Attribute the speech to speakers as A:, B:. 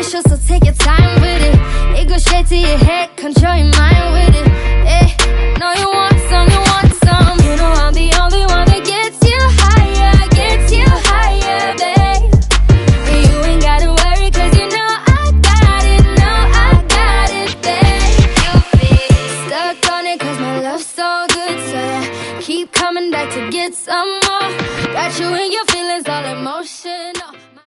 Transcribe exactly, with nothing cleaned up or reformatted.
A: official, so take your time with it. It goes straight to your head, control your mind with it. Eh, know you want some, you want some. You know I'm the only one that gets you higher, gets you higher, babe. And you ain't gotta worry, cause you know I got it, know I got it, babe. You feel stuck on it, cause my love's so good, so yeah, keep coming back to get some more. Got you in your feelings, all emotional.